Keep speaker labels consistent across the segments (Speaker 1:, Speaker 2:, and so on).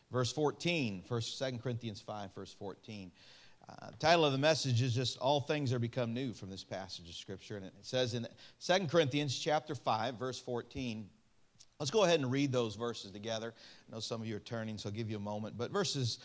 Speaker 1: verse 14. First, 2 Corinthians 5, verse 14. The title of the message is just All Things Are Become New from this passage of Scripture. And it says in 2 Corinthians chapter 5, verse 14. Let's go ahead and read those verses together. I know some of you are turning, so I'll give you a moment. But verses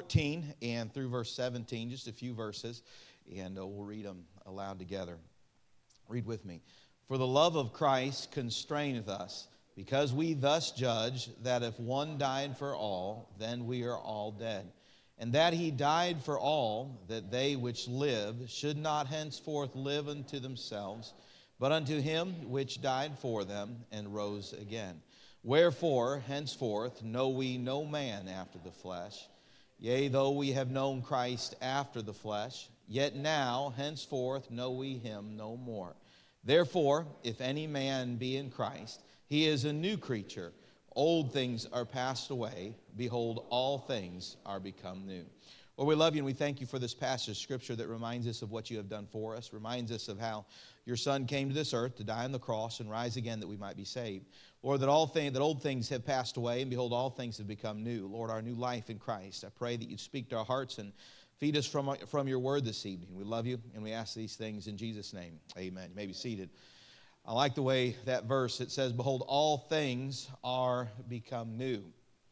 Speaker 1: 14 and through verse 17, just a few verses, and we'll read them aloud together. Read with me. For the love of Christ constraineth us, because we thus judge that if one died for all, then we are all dead. And that he died for all, that they which live should not henceforth live unto themselves, but unto him which died for them and rose again. Wherefore, henceforth, know we no man after the flesh. Yea, though we have known Christ after the flesh, yet now, henceforth, know we him no more. Therefore, if any man be in Christ, he is a new creature. Old things are passed away. Behold, all things are become new. Lord, we love you and we thank you for this passage of Scripture that reminds us of what you have done for us, reminds us of how your Son came to this earth to die on the cross and rise again that we might be saved. Lord, that old things have passed away, and behold, all things have become new. Lord, our new life in Christ, I pray that you'd speak to our hearts and feed us from your word this evening. We love you, and we ask these things in Jesus' name. Amen. You may be seated. I like the way that verse, it says, behold, all things are become new.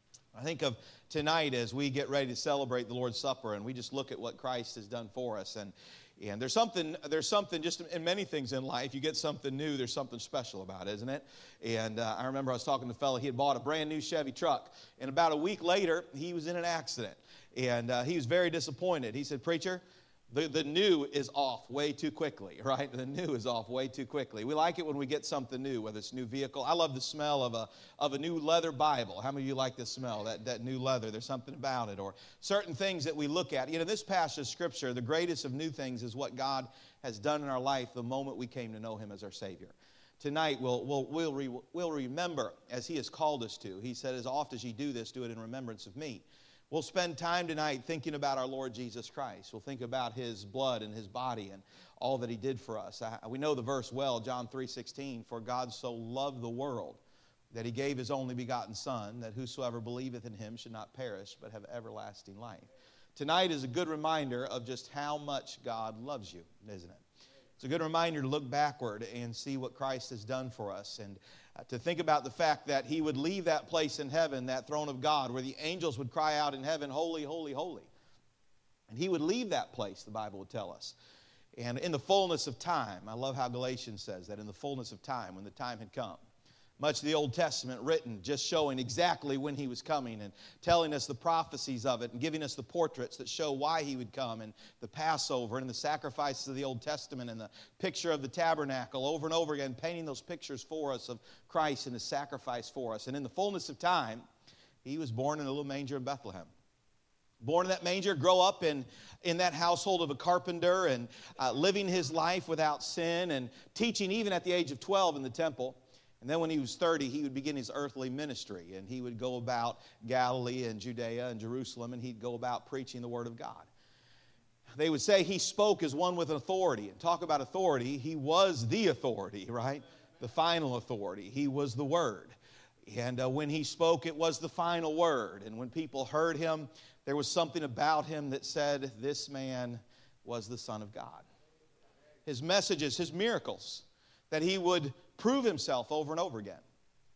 Speaker 1: I think of tonight as we get ready to celebrate the Lord's Supper and we just look at what Christ has done for us. And there's something just in many things in life, you get something new, there's something special about it, isn't it? And I remember I was talking to a fellow, he had bought a brand new Chevy truck. And about a week later, he was in an accident. And he was very disappointed. He said, preacher, the new is off way too quickly, right? The new is off way too quickly. We like it when we get something new, whether it's a new vehicle. I love the smell of a new leather Bible. How many of you like the smell, that new leather? There's something about it. Or certain things that we look at. You know, this passage of Scripture, the greatest of new things is what God has done in our life the moment we came to know him as our Savior. Tonight, we'll remember as he has called us to. He said, as oft as ye do this, do it in remembrance of me. We'll spend time tonight thinking about our Lord Jesus Christ. We'll think about his blood and his body and all that he did for us. We know the verse well, John 3:16, for God so loved the world that he gave his only begotten Son, that whosoever believeth in him should not perish but have everlasting life. Tonight is a good reminder of just how much God loves you, isn't it? It's a good reminder to look backward and see what Christ has done for us, and to think about the fact that he would leave that place in heaven, that throne of God, where the angels would cry out in heaven, holy, holy, holy. And he would leave that place, the Bible would tell us. And in the fullness of time, I love how Galatians says that, in the fullness of time, when the time had come. Much of the Old Testament written just showing exactly when he was coming and telling us the prophecies of it and giving us the portraits that show why he would come, and the Passover and the sacrifices of the Old Testament and the picture of the tabernacle over and over again, painting those pictures for us of Christ and his sacrifice for us. And in the fullness of time, he was born in a little manger in Bethlehem. Born in that manger, grow up in that household of a carpenter and living his life without sin and teaching even at the age of 12 in the temple. And then when he was 30, he would begin his earthly ministry, and he would go about Galilee and Judea and Jerusalem, and he'd go about preaching the Word of God. They would say he spoke as one with authority. And talk about authority, he was the authority, right? The final authority. He was the Word. And when he spoke, it was the final word. And when people heard him, there was something about him that said, this man was the Son of God. His messages, his miracles, that he would prove himself over and over again.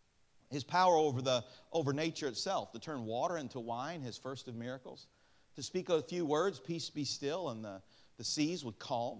Speaker 1: His power over nature itself, to turn water into wine, his first of miracles. To speak a few words, peace be still, and the seas would calm.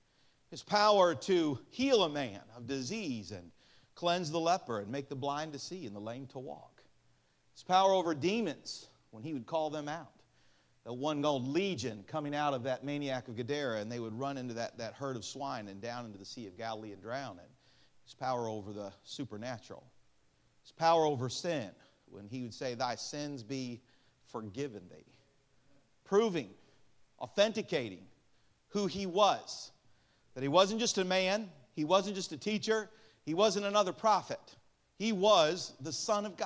Speaker 1: His power to heal a man of disease and cleanse the leper and make the blind to see and the lame to walk. His power over demons when he would call them out. The one called Legion coming out of that maniac of Gadara, and they would run into that herd of swine and down into the Sea of Galilee and drown. And his power over the supernatural. His power over sin when he would say, thy sins be forgiven thee. Proving, authenticating who he was. That he wasn't just a man, he wasn't just a teacher, he wasn't another prophet. He was the Son of God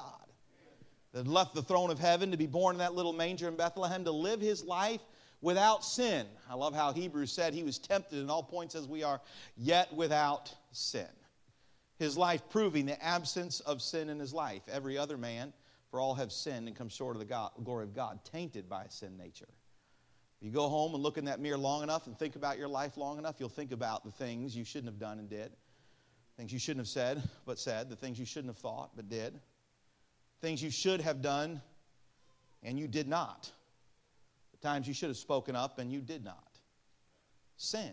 Speaker 1: that left the throne of heaven to be born in that little manger in Bethlehem, to live his life without sin. I love how Hebrews said he was tempted in all points as we are, yet without sin. His life proving the absence of sin in his life. Every other man For all have sinned and come short of the glory of God, tainted by a sin nature. If you go home and look in that mirror long enough and think about your life long enough, you'll think about the things you shouldn't have done and did. Things you shouldn't have said, but said. The things you shouldn't have thought, but did. Things you should have done, and you did not. The times you should have spoken up, and you did not. Sin.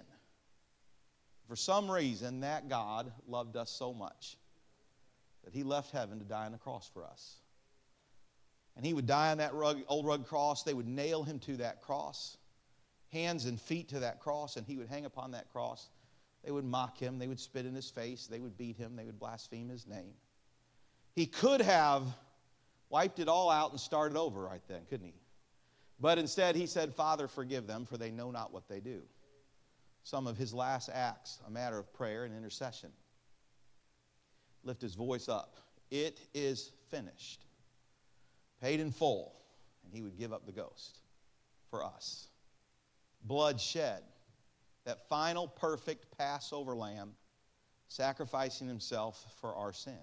Speaker 1: For some reason, that God loved us so much that He left heaven to die on the cross for us. And He would die on that old rugged cross. They would nail Him to that cross, hands and feet to that cross, and He would hang upon that cross. They would mock Him. They would spit in His face. They would beat Him. They would blaspheme His name. He could have wiped it all out and started over right then, couldn't He? But instead, He said, Father, forgive them, for they know not what they do. Some of His last acts, a matter of prayer and intercession. Lift His voice up. It is finished. Paid in full. And He would give up the ghost for us. Blood shed. That final perfect Passover lamb sacrificing Himself for our sin.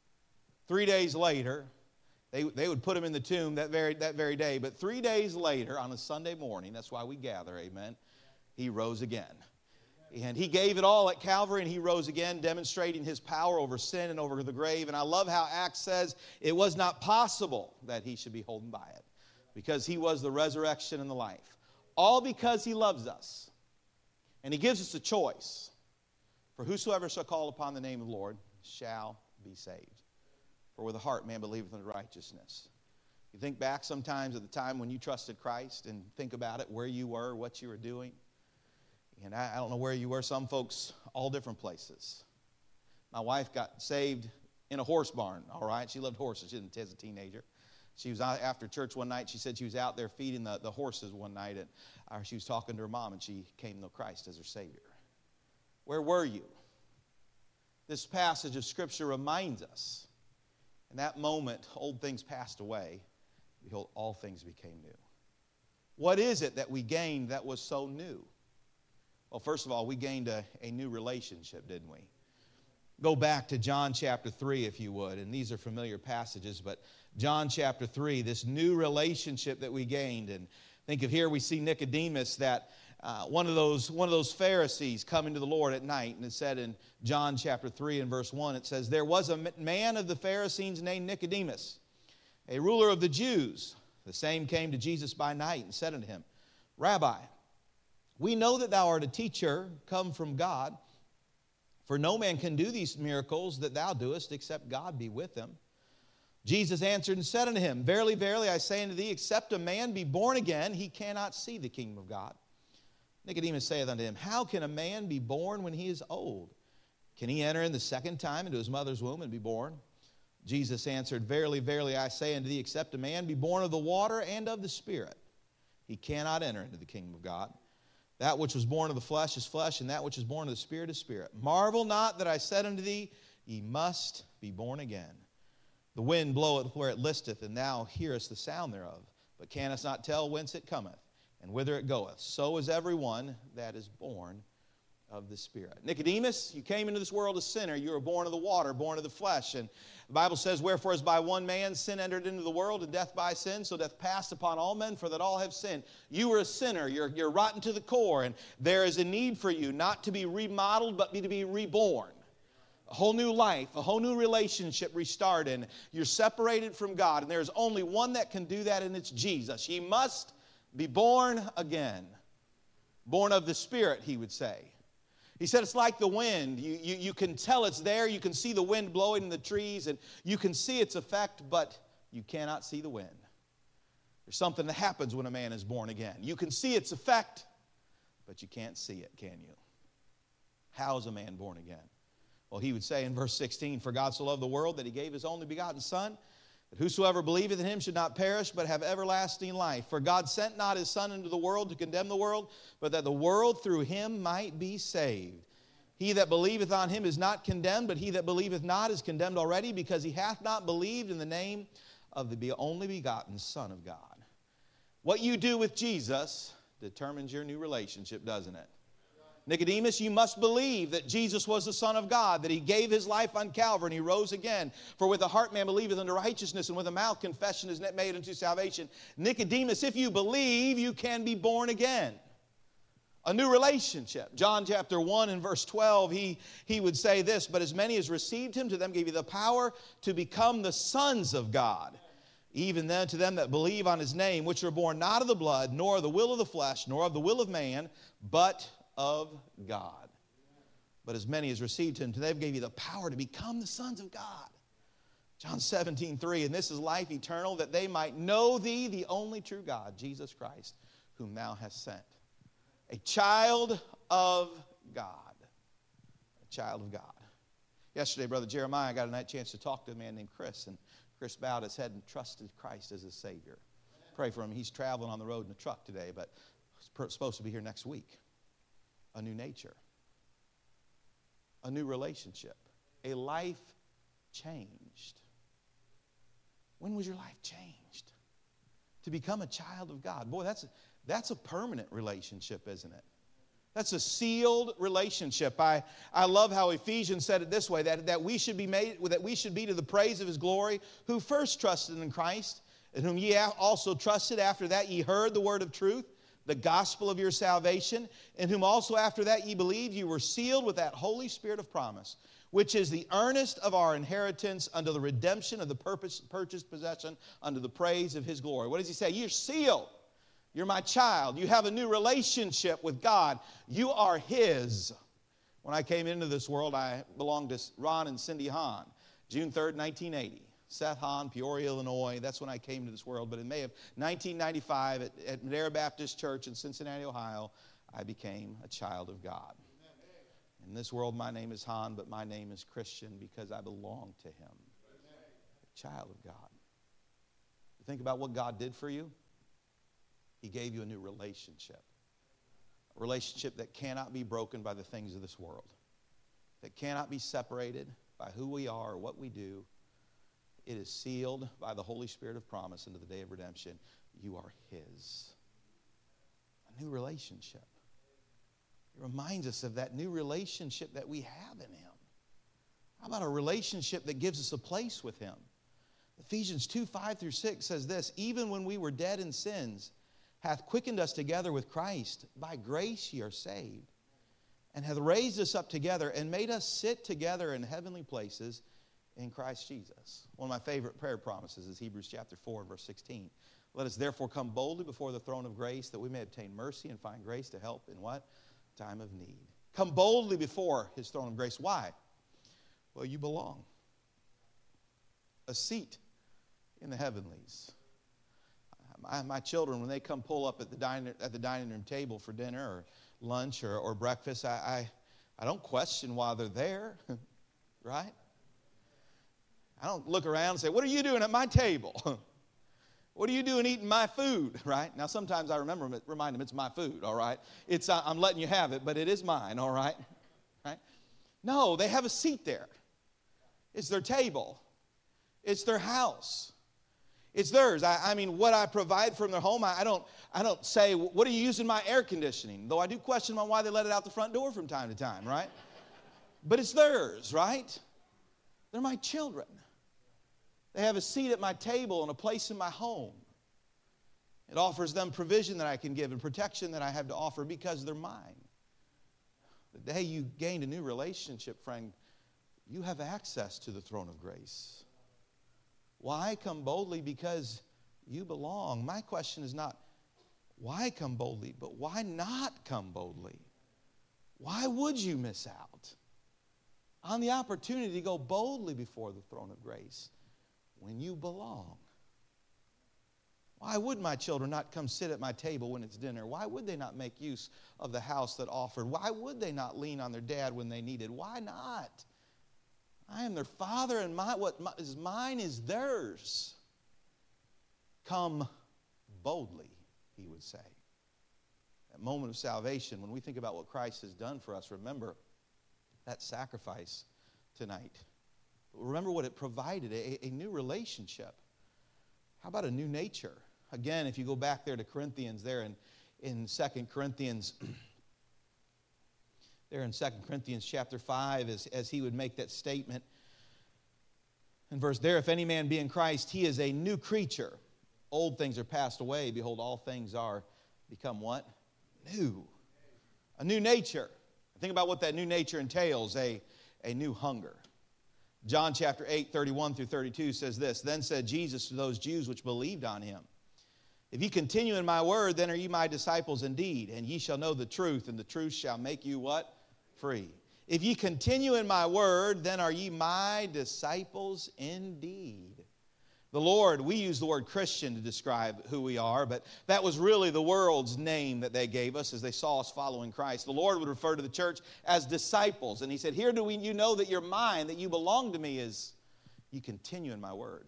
Speaker 1: 3 days later, they would put Him in the tomb that very day. But 3 days later, on a Sunday morning, that's why we gather, amen, He rose again. And He gave it all at Calvary, and He rose again, demonstrating His power over sin and over the grave. And I love how Acts says it was not possible that He should be holden by it, because He was the resurrection and the life. All because He loves us. And He gives us a choice. For whosoever shall call upon the name of the Lord shall be saved. For with the heart man believeth unto righteousness. You think back sometimes at the time when you trusted Christ and think about it, where you were, what you were doing. And I don't know where you were. Some folks, all different places. My wife got saved in a horse barn, all right? She loved horses. She didn't as a teenager. She was out after church one night. She said she was out there feeding the horses one night, and she was talking to her mom, and she came to know Christ as her Savior. Where were you? This passage of Scripture reminds us, in that moment, old things passed away. Behold, all things became new. What is it that we gained that was so new? Well, first of all, we gained a new relationship, didn't we? Go back to John chapter 3, if you would. And these are familiar passages, but John chapter 3, this new relationship that we gained. And think of here, we see Nicodemus, that one of those Pharisees coming to the Lord at night. And it said in John chapter 3 and verse 1, it says, there was a man of the Pharisees named Nicodemus, a ruler of the Jews. The same came to Jesus by night and said unto him, Rabbi, we know that thou art a teacher come from God, for no man can do these miracles that thou doest, except God be with him. Jesus answered and said unto him, Verily, verily, I say unto thee, except a man be born again, he cannot see the kingdom of God. Nicodemus saith unto him, How can a man be born when he is old? Can he enter in the second time into his mother's womb and be born? Jesus answered, Verily, verily, I say unto thee, except a man be born of the water and of the Spirit, he cannot enter into the kingdom of God. That which was born of the flesh is flesh, and that which is born of the Spirit is spirit. Marvel not that I said unto thee, Ye must be born again. The wind bloweth where it listeth, and thou hearest the sound thereof, but canst not tell whence it cometh, and whither it goeth. So is every one that is born of the Spirit. Nicodemus, you came into this world a sinner. You were born of the water, born of the flesh. And the Bible says, Wherefore as by one man sin entered into the world, and death by sin, so death passed upon all men, for that all have sinned. You were a sinner. You're rotten to the core, and there is a need for you not to be remodeled, but to be reborn. A whole new life, a whole new relationship restarted. And you're separated from God, and there's only one that can do that, and it's Jesus. Ye must be born again. Born of the Spirit, he would say. He said it's like the wind. You can tell it's there. You can see the wind blowing in the trees, and you can see its effect, but you cannot see the wind. There's something that happens when a man is born again. You can see its effect, but you can't see it, can you? How is a man born again? Well, he would say in verse 16, For God so loved the world that he gave his only begotten Son, that whosoever believeth in him should not perish, but have everlasting life. For God sent not his Son into the world to condemn the world, but that the world through him might be saved. He that believeth on him is not condemned, but he that believeth not is condemned already, because he hath not believed in the name of the only begotten Son of God. What you do with Jesus determines your new relationship, doesn't it? Nicodemus, you must believe that Jesus was the Son of God, that He gave His life on Calvary and He rose again. For with the heart man believeth unto righteousness, and with the mouth confession is made unto salvation. Nicodemus, if you believe, you can be born again. A new relationship. John chapter 1 and verse 12, he would say this, but as many as received Him, to them gave He the power to become the sons of God. Even then to them that believe on His name, which are born not of the blood, nor of the will of the flesh, nor of the will of man, but of God. But as many as received Him, to them gave He the power to become the sons of God. John 17:3, and this is life eternal, that they might know Thee, the only true God, Jesus Christ, whom Thou hast sent. A child of God. A child of God. Yesterday, Brother Jeremiah got a chance to talk to a man named Chris, and Chris bowed his head and trusted Christ as his Savior. Pray for him. He's traveling on the road in a truck today, but he's supposed to be here next week. A new nature, a new relationship, a life changed. When was your life changed? To become a child of God. Boy, that's a permanent relationship, isn't it? That's a sealed relationship. I love how Ephesians said it this way, that we should be to the praise of His glory, who first trusted in Christ, in whom ye also trusted. After that ye heard the word of truth, the gospel of your salvation, in whom also after that ye believed, you were sealed with that Holy Spirit of promise, which is the earnest of our inheritance unto the redemption of the purchased possession, unto the praise of His glory. What does he say? You're sealed. You're my child. You have a new relationship with God. You are His. When I came into this world, I belonged to Ron and Cindy Hahn, June 3rd, 1980. Seth Hahn, Peoria, Illinois. That's when I came to this world. But in May of 1995 at Madera Baptist Church in Cincinnati, Ohio, I became a child of God. In this world, my name is Hahn, but my name is Christian because I belong to Him. A child of God. You think about what God did for you? He gave you a new relationship. A relationship that cannot be broken by the things of this world. That cannot be separated by who we are or what we do. It is sealed by the Holy Spirit of promise into the day of redemption. You are His. A new relationship. It reminds us of that new relationship that we have in Him. How about a relationship that gives us a place with Him? Ephesians 2:5-6 says this, even when we were dead in sins, hath quickened us together with Christ. By grace ye are saved, and hath raised us up together and made us sit together in heavenly places in Christ Jesus. One of my favorite prayer promises is Hebrews chapter 4, verse 16. Let us therefore come boldly before the throne of grace, that we may obtain mercy and find grace to help in what? Time of need. Come boldly before His throne of grace. Why? Well, you belong. A seat in the heavenlies. My children, when they come pull up at the dining room table for dinner or lunch or breakfast, I don't question why they're there, right? I don't look around and say, what are you doing at my table? What are you doing eating my food, right? Now, sometimes I remind them it's my food, all right? I'm letting you have it, but it is mine, all right? Right? No, they have a seat there. It's their table. It's their house. It's theirs. I mean, what I provide from their home, I don't say, what are you using my air conditioning? Though I do question on why they let it out the front door from time to time, right? But it's theirs, right? They're my children. They have a seat at my table and a place in my home. It offers them provision that I can give and protection that I have to offer because they're mine. The day you gained a new relationship, friend, you have access to the throne of grace. Why come boldly? Because you belong. My question is not, why come boldly, but why not come boldly? Why would you miss out on the opportunity to go boldly before the throne of grace when you belong? Why would my children not come sit at my table when it's dinner? Why would they not make use of the house that offered? Why would they not lean on their dad when they needed? Why not? I am their father, and what is mine is theirs. Come boldly, he would say. That moment of salvation, when we think about what Christ has done for us, remember that sacrifice tonight. Remember what it provided, a new relationship. How about a new nature? Again, if you go back there to Corinthians, there in 2 Corinthians there in 2 Corinthians chapter 5 as he would make that statement. In verse there, if any man be in Christ, he is a new creature. Old things are passed away. Behold, all things are become what? New. A new nature. Think about what that new nature entails, a new hunger. John chapter 8, 31 through 32 says this, Then said Jesus to those Jews which believed on him, If ye continue in my word, then are ye my disciples indeed, and ye shall know the truth, and the truth shall make you what? Free. If ye continue in my word, then are ye my disciples indeed. The Lord, we use the word Christian to describe who we are, but that was really the world's name that they gave us as they saw us following Christ. The Lord would refer to the church as disciples. And he said, here do you know that you're mine, that you belong to me, is you continue in my word.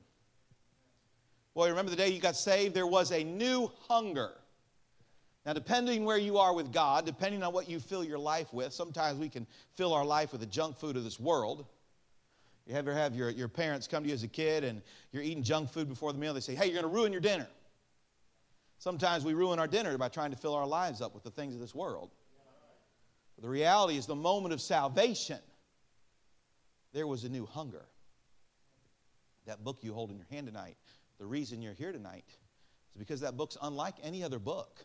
Speaker 1: Boy, remember the day you got saved, there was a new hunger. Now, depending where you are with God, depending on what you fill your life with, sometimes we can fill our life with the junk food of this world. You ever have your parents come to you as a kid and you're eating junk food before the meal? They say, hey, you're going to ruin your dinner. Sometimes we ruin our dinner by trying to fill our lives up with the things of this world. But the reality is the moment of salvation, there was a new hunger. That book you hold in your hand tonight, the reason you're here tonight is because that book's unlike any other book.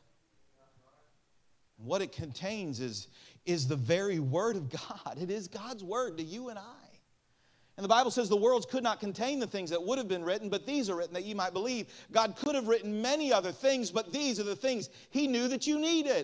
Speaker 1: And what it contains is the very Word of God. It is God's Word to you and I. And the Bible says the worlds could not contain the things that would have been written, but these are written that ye might believe. God could have written many other things, but these are the things He knew that you needed.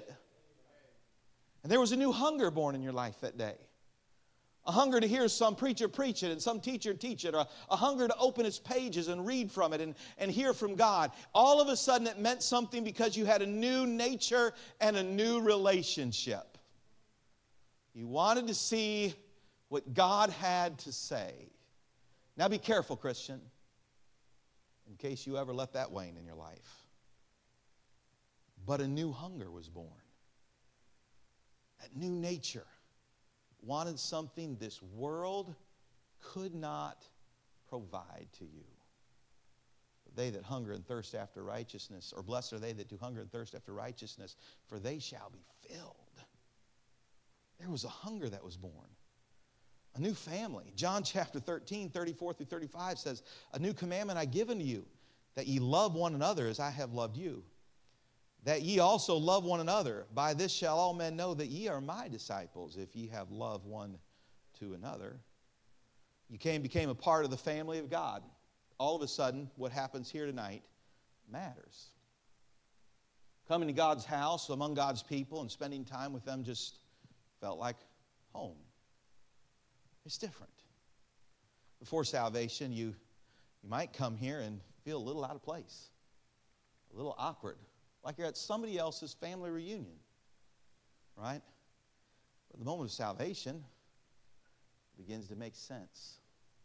Speaker 1: And there was a new hunger born in your life that day. A hunger to hear some preacher preach it and some teacher teach it, or a hunger to open its pages and read from it and hear from God. All of a sudden it meant something because you had a new nature and a new relationship. You wanted to see what God had to say. Now be careful, Christian, in case you ever let that wane in your life. But a new hunger was born. That new nature wanted something this world could not provide to you. But they that hunger and thirst after righteousness, or blessed are they that do hunger and thirst after righteousness, for they shall be filled. There was a hunger that was born. A new family. John chapter 13, 34 through 35 says, A new commandment I give unto you, that ye love one another as I have loved you. That ye also love one another. By this shall all men know that ye are my disciples, if ye have love one to another. You became a part of the family of God. All of a sudden, what happens here tonight matters. Coming to God's house, among God's people, and spending time with them just felt like home. It's different. Before salvation, you might come here and feel a little out of place, a little awkward, like you're at somebody else's family reunion, right? But the moment of salvation begins to make sense.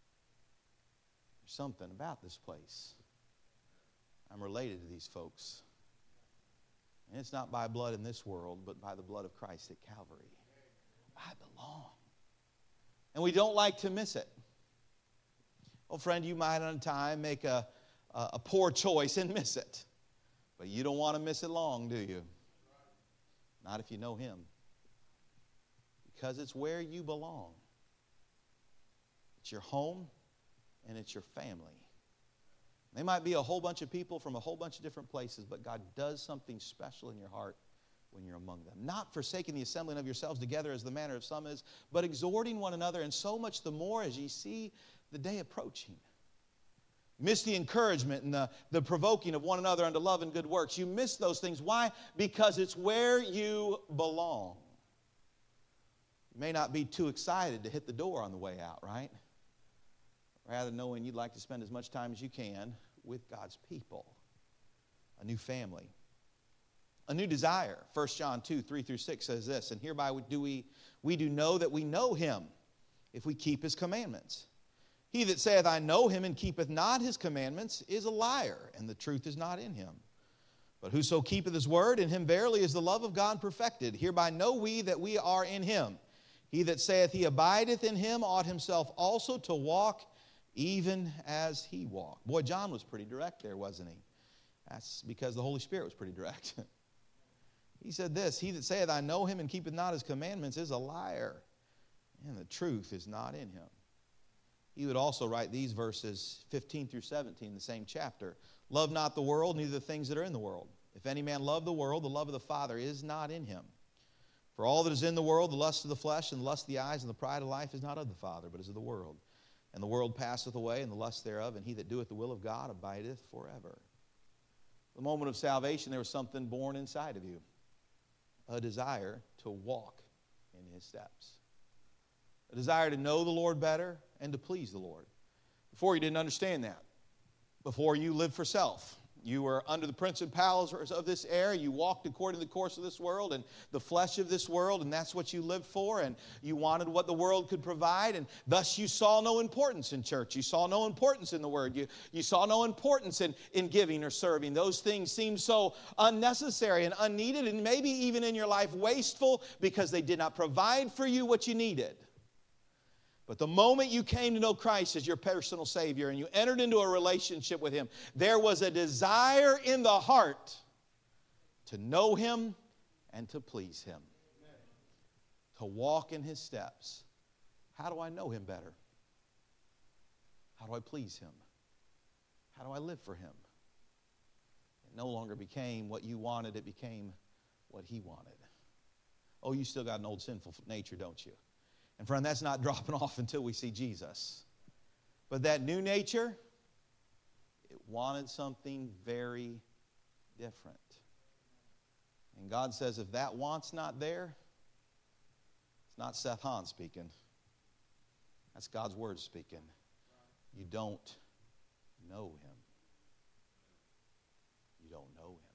Speaker 1: There's something about this place. I'm related to these folks. And it's not by blood in this world, but by the blood of Christ at Calvary. I belong. And we don't like to miss it. Oh, friend, you might on time make a poor choice and miss it. But you don't want to miss it long, do you? Not if you know Him. Because it's where you belong. It's your home and it's your family. They might be a whole bunch of people from a whole bunch of different places, but God does something special in your heart when you're among them. Not forsaking the assembling of yourselves together as the manner of some is, but exhorting one another, and so much the more as ye see the day approaching. You miss the encouragement and the provoking of one another unto love and good works. You miss those things. Why? Because it's where you belong. You may not be too excited to hit the door on the way out, right? Rather knowing you'd like to spend as much time as you can with God's people. A new family. A new desire. 1 John 2, 3 through 6 says this, And hereby we do know that we know Him, if we keep His commandments. He that saith, I know Him, and keepeth not His commandments, is a liar, and the truth is not in him. But whoso keepeth His word, in him verily is the love of God perfected. Hereby know we that we are in Him. He that saith he abideth in Him ought himself also to walk even as He walked. Boy, John was pretty direct there, wasn't he? That's because the Holy Spirit was pretty direct. He said this, he that saith, I know him and keepeth not his commandments is a liar, and the truth is not in him. He would also write these verses 15 through 17 in the same chapter. Love not the world, neither the things that are in the world. If any man love the world, the love of the Father is not in him. For all that is in the world, the lust of the flesh, and the lust of the eyes, and the pride of life is not of the Father, but is of the world. And the world passeth away, and the lust thereof, and he that doeth the will of God abideth forever. The moment of salvation, there was something born inside of you. A desire to walk in his steps. A desire to know the Lord better and to please the Lord. Before you didn't understand that. Before you lived for self. You were under the principalities of this air. You walked according to the course of this world and the flesh of this world, and that's what you lived for, and you wanted what the world could provide, and thus you saw no importance in church. You saw no importance in the Word. You saw no importance in giving or serving. Those things seemed so unnecessary and unneeded, and maybe even in your life wasteful because they did not provide for you what you needed. But the moment you came to know Christ as your personal Savior and you entered into a relationship with Him, there was a desire in the heart to know Him and to please Him. To walk in His steps. How do I know Him better? How do I please Him? How do I live for Him? It no longer became what you wanted, it became what He wanted. Oh, you still got an old sinful nature, don't you? And friend, that's not dropping off until we see Jesus. But that new nature, it wanted something very different. And God says, if that want's not there, it's not Seth Hahn speaking. That's God's Word speaking. You don't know Him. You don't know Him.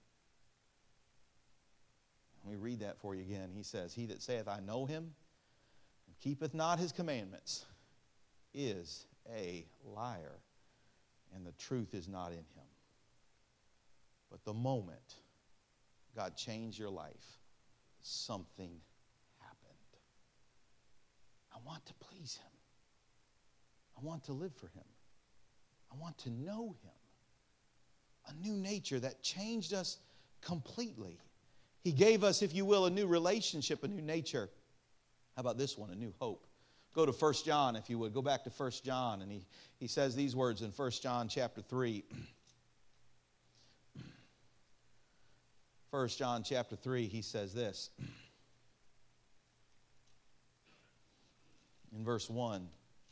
Speaker 1: Let me read that for you again. He says, he that saith, I know Him, keepeth not His commandments, is a liar, and the truth is not in him. But the moment God changed your life, something happened. I want to please Him. I want to live for Him. I want to know Him. A new nature that changed us completely. He gave us, if you will, a new relationship, a new nature. How about this one, a new hope? Go to 1 John, if you would. Go back to 1 John, and he says these words in 1 John chapter 3. 1 John chapter 3, he says this. In verse 1.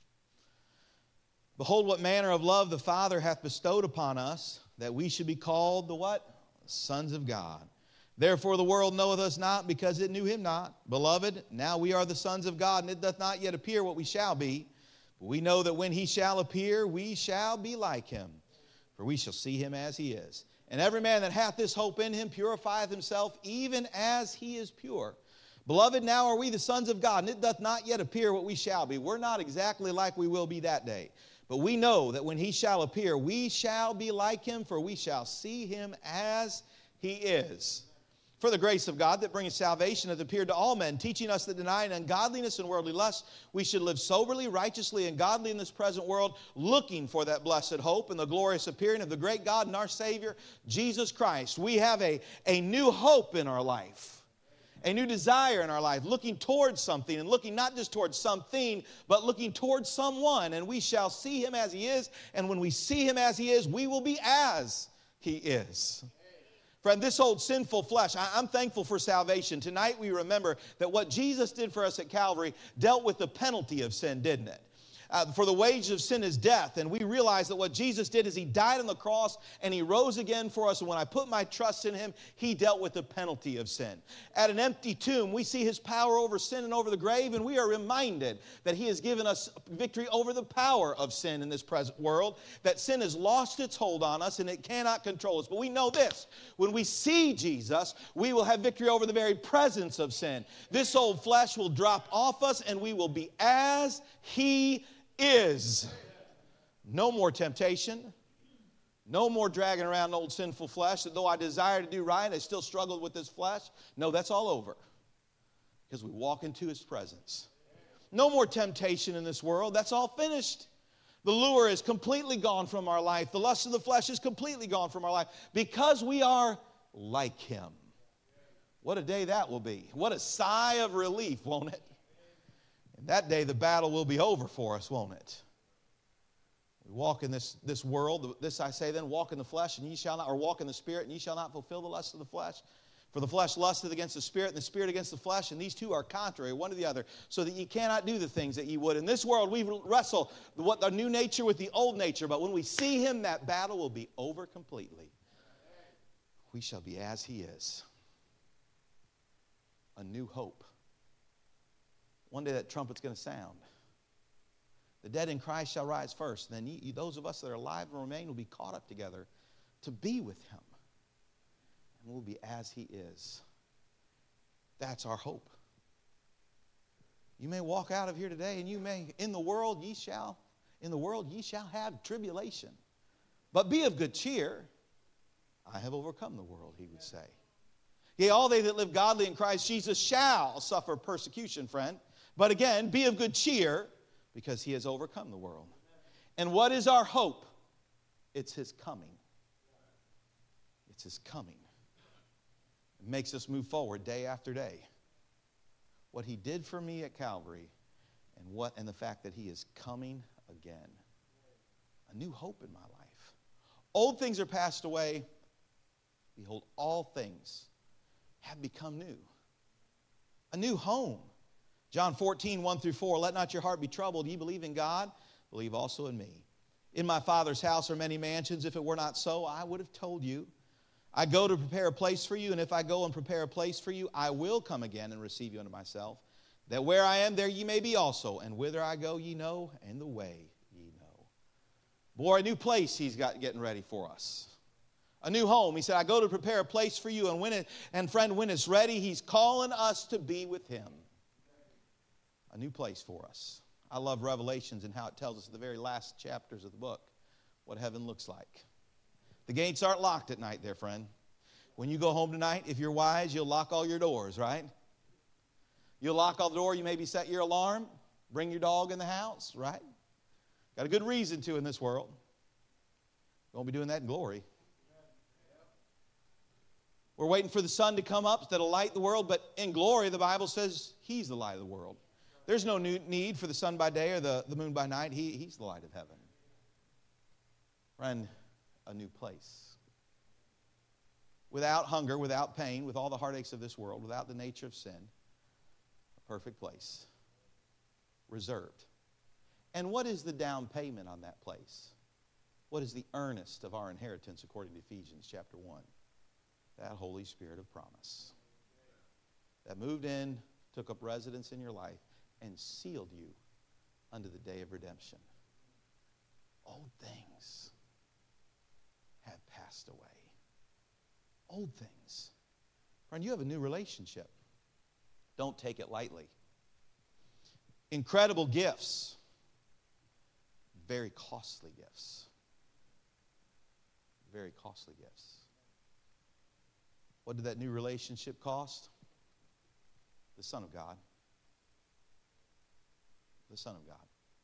Speaker 1: Behold, what manner of love the Father hath bestowed upon us, that we should be called the what? Sons of God. Therefore the world knoweth us not, because it knew Him not. Beloved, now we are the sons of God, and it doth not yet appear what we shall be. But we know that when He shall appear, we shall be like Him, for we shall see Him as He is. And every man that hath this hope in Him purifieth himself, even as He is pure. Beloved, now are we the sons of God, and it doth not yet appear what we shall be. We're not exactly like we will be that day. But we know that when He shall appear, we shall be like Him, for we shall see Him as He is. For the grace of God that bringeth salvation hath appeared to all men, teaching us that denying ungodliness and worldly lust, we should live soberly, righteously, and godly in this present world, looking for that blessed hope and the glorious appearing of the great God and our Savior, Jesus Christ. We have a new hope in our life, a new desire in our life, looking towards something, and looking not just towards something, but looking towards someone, and we shall see Him as He is, and when we see Him as He is, we will be as He is. Friend, this old sinful flesh, I'm thankful for salvation. Tonight we remember that what Jesus did for us at Calvary dealt with the penalty of sin, didn't it? For the wages of sin is death. And we realize that what Jesus did is He died on the cross and He rose again for us. And when I put my trust in Him, He dealt with the penalty of sin. At an empty tomb, we see His power over sin and over the grave. And we are reminded that He has given us victory over the power of sin in this present world. That sin has lost its hold on us and it cannot control us. But we know this. When we see Jesus, we will have victory over the very presence of sin. This old flesh will drop off us and we will be as He is. No more temptation. No more dragging around old sinful flesh. That though I desire to do right, I still struggle with this flesh. No, that's all over. Because we walk into His presence. No more temptation in this world. That's all finished. The lure is completely gone from our life. The lust of the flesh is completely gone from our life. Because we are like Him. What a day that will be. What a sigh of relief, won't it? And that day the battle will be over for us, won't it? We walk in this world. This I say then, walk in the flesh and ye shall not, or walk in the Spirit and ye shall not fulfill the lust of the flesh. For the flesh lusteth against the Spirit, and the Spirit against the flesh, and these two are contrary, one to the other, so that ye cannot do the things that ye would. In this world we wrestle the new nature with the old nature, but when we see Him, that battle will be over completely. We shall be as He is. A new hope. One day that trumpet's going to sound. The dead in Christ shall rise first. Then those of us that are alive and remain will be caught up together to be with Him. And we'll be as He is. That's our hope. You may walk out of here today and you may, in the world ye shall have tribulation. But be of good cheer. I have overcome the world, He would say. Yea, all they that live godly in Christ Jesus shall suffer persecution, friend. But again, be of good cheer, because He has overcome the world. And what is our hope? It's His coming. It's His coming. It makes us move forward day after day. What He did for me at Calvary, and the fact that He is coming again. A new hope in my life. Old things are passed away. Behold, all things have become new. A new home. John 14, 1 through 4, let not your heart be troubled. Ye believe in God, believe also in me. In my Father's house are many mansions. If it were not so, I would have told you. I go to prepare a place for you, and if I go and prepare a place for you, I will come again and receive you unto myself, that where I am, there ye may be also. And whither I go, ye know, and the way ye know. Boy, a new place He's got getting ready for us. A new home. He said, I go to prepare a place for you, and friend, when it's ready, He's calling us to be with Him. A new place for us. I love Revelations and how it tells us in the very last chapters of the book what heaven looks like. The gates aren't locked at night there, friend. When you go home tonight, if you're wise, you'll lock all your doors, right? You'll lock all the door. You maybe set your alarm. Bring your dog in the house, right? Got a good reason to in this world. You won't be doing that in glory. We're waiting for the sun to come up that'll light the world, but in glory, the Bible says He's the light of the world. There's no need for the sun by day or the moon by night. He's the light of heaven. Friend, a new place. Without hunger, without pain, with all the heartaches of this world, without the nature of sin, a perfect place. Reserved. And what is the down payment on that place? What is the earnest of our inheritance according to Ephesians chapter 1? That Holy Spirit of promise. That moved in, took up residence in your life, and sealed you unto the day of redemption. Old things have passed away. Old things. Friend, you have a new relationship. Don't take it lightly. Incredible gifts. Very costly gifts. Very costly gifts. What did that new relationship cost? The Son of God. The Son of God.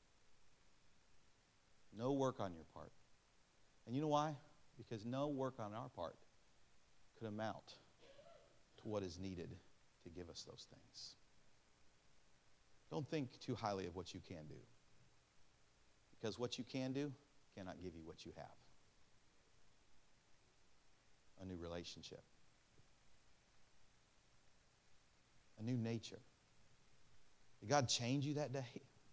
Speaker 1: No work on your part. And you know why? Because no work on our part could amount to what is needed to give us those things. Don't think too highly of what you can do. Because what you can do cannot give you what you have. A new relationship. A new nature. Did God change you that day?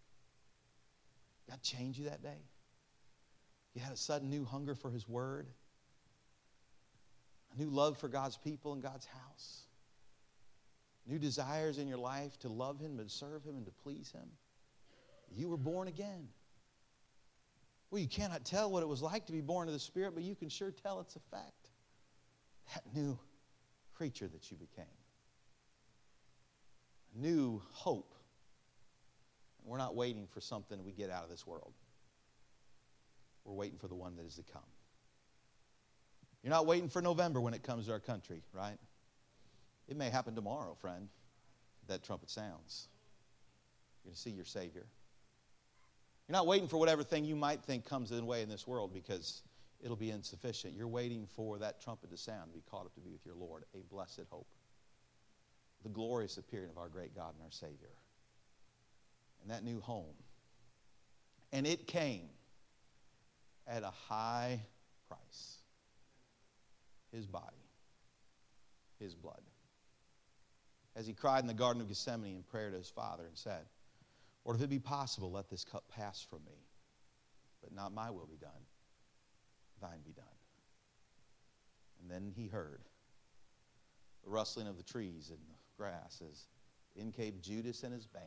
Speaker 1: God change you that day? You had a sudden new hunger for His Word? A new love for God's people and God's house? New desires in your life to love Him and serve Him and to please Him? You were born again. Well, you cannot tell what it was like to be born of the Spirit, but you can sure tell its effect. That new creature that you became. A new hope. We're not waiting for something we get out of this world. We're waiting for the one that is to come. You're not waiting for November when it comes to our country, right? It may happen tomorrow, friend. That trumpet sounds. You're going to see your Savior. You're not waiting for whatever thing you might think comes in the way in this world because it'll be insufficient. You're waiting for that trumpet to sound, to be caught up to be with your Lord. A blessed hope. the glorious appearing of our great God and our Savior. And that new home. And it came at a high price. His body, His blood. As He cried in the Garden of Gethsemane in prayer to His Father and said, Lord, if it be possible, let this cup pass from me. But not my will be done, thine be done. And then He heard the rustling of the trees and the grass as in came Judas and his band.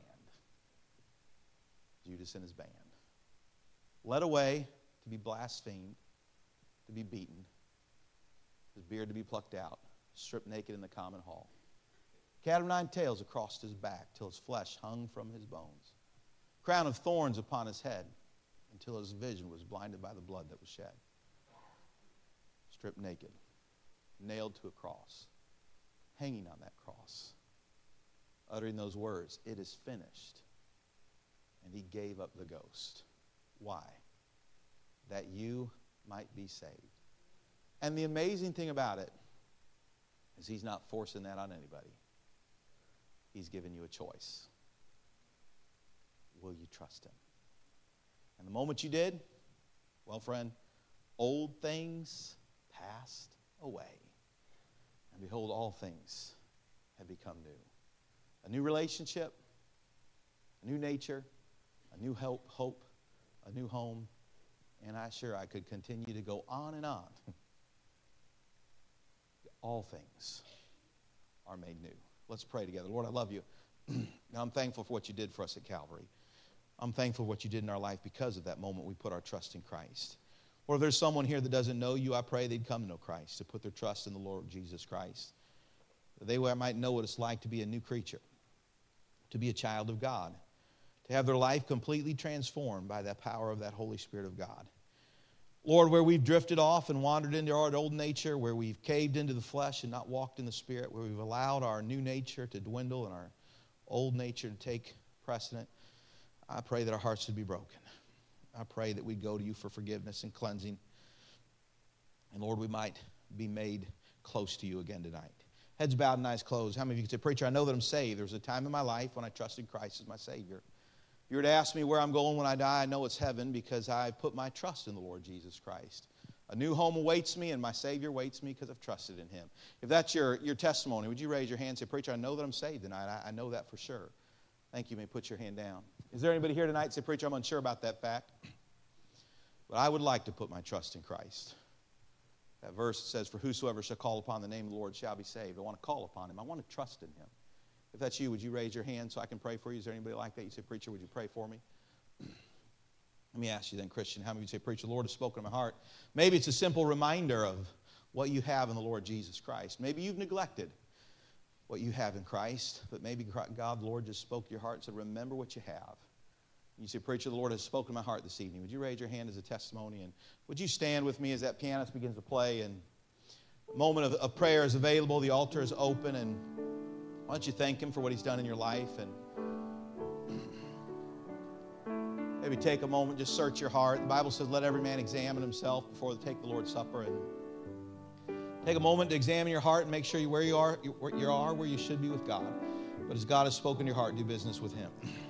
Speaker 1: Judas and his band. Led away to be blasphemed, to be beaten, his beard to be plucked out, stripped naked in the common hall. Cat of nine tails across his back till his flesh hung from his bones. Crown of thorns upon his head until his vision was blinded by the blood that was shed. Stripped naked, nailed to a cross, hanging on that cross, uttering those words, it is finished. And He gave up the ghost. Why? That you might be saved. And the amazing thing about it is He's not forcing that on anybody. He's given you a choice. Will you trust Him? And the moment you did, well, friend, old things passed away. And behold, all things have become new. A new relationship, a new nature, a new hope, a new home. And I could continue to go on and on. All things are made new. Let's pray together. Lord, I love you. I'm thankful for what you did for us at Calvary. I'm thankful for what you did in our life because of that moment we put our trust in Christ. Or if there's someone here that doesn't know you, I pray they'd come to know Christ, to put their trust in the Lord Jesus Christ. That they might know what it's like to be a new creature, to be a child of God, to have their life completely transformed by the power of that Holy Spirit of God. Lord, where we've drifted off and wandered into our old nature, where we've caved into the flesh and not walked in the Spirit, where we've allowed our new nature to dwindle and our old nature to take precedent, I pray that our hearts would be broken. I pray that we'd go to you for forgiveness and cleansing. And Lord, we might be made close to you again tonight. Heads bowed and eyes closed. How many of you can say, Preacher, I know that I'm saved. There was a time in my life when I trusted Christ as my Savior. If you were to ask me where I'm going when I die, I know it's heaven because I put my trust in the Lord Jesus Christ. A new home awaits me and my Savior awaits me because I've trusted in Him. If that's your testimony, would you raise your hand and say, Preacher, I know that I'm saved tonight. I know that for sure. Thank you. You may put your hand down. Is there anybody here tonight that say, Preacher, I'm unsure about that fact, but I would like to put my trust in Christ. That verse says, for whosoever shall call upon the name of the Lord shall be saved. I want to call upon Him. I want to trust in Him. If that's you, would you raise your hand so I can pray for you? Is there anybody like that? You say, Preacher, would you pray for me? Let me ask you then, Christian, how many of you say, Preacher, the Lord has spoken to my heart? Maybe it's a simple reminder of what you have in the Lord Jesus Christ. Maybe you've neglected what you have in Christ, but maybe God, the Lord, just spoke to your heart and said, remember what you have. You say, Preacher, the Lord has spoken to my heart this evening. Would you raise your hand as a testimony? And would you stand with me as that pianist begins to play? And a moment of prayer is available. The altar is open. And why don't you thank Him for what He's done in your life? And maybe take a moment, just search your heart. The Bible says, let every man examine himself before they take the Lord's Supper. And take a moment to examine your heart and make sure where you are where you should be with God. But as God has spoken to your heart, do business with Him.